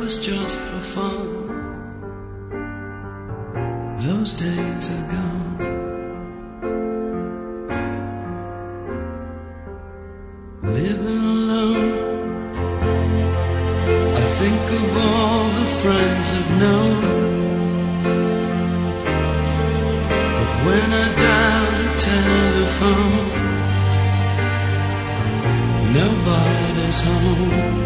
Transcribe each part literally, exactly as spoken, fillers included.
was just for fun. Those days are gone. Living alone, I think of all the friends I've known. But when I dial the telephone, nobody's home.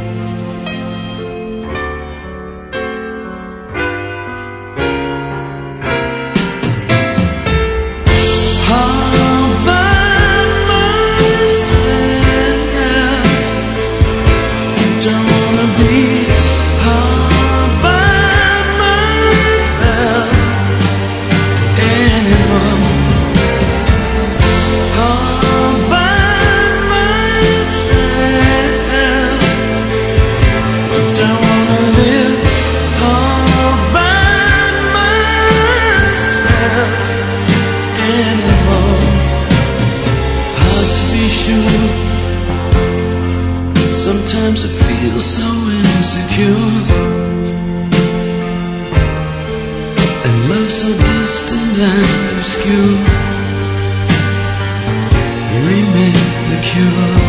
Sometimes I feel so insecure, and love so distant and obscure remains the cure.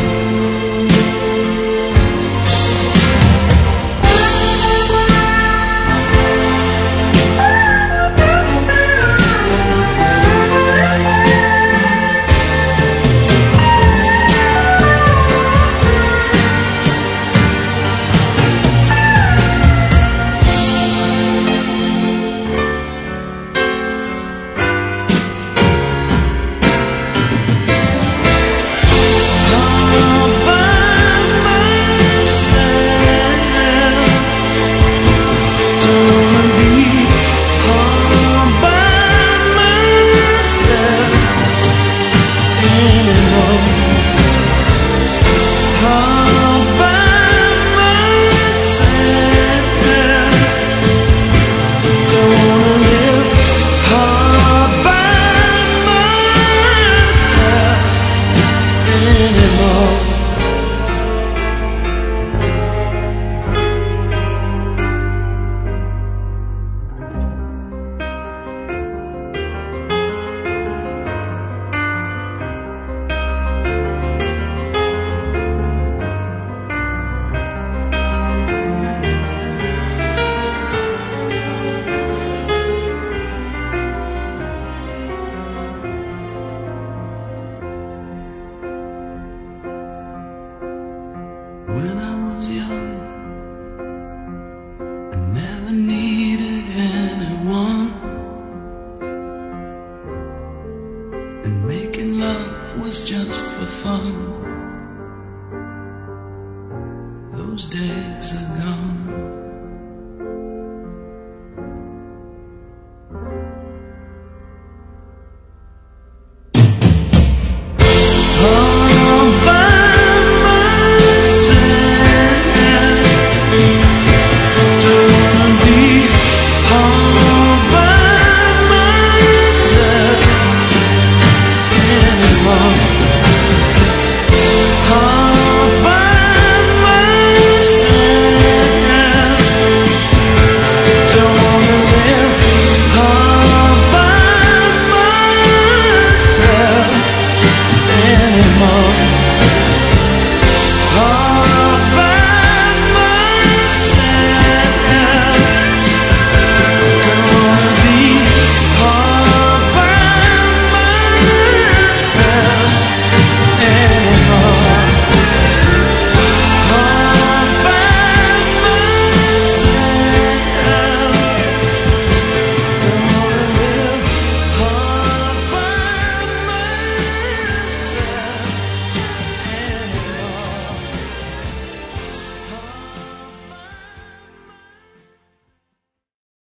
When I was young, I never needed anyone, and making love was just for fun. Those days are gone. Anymore.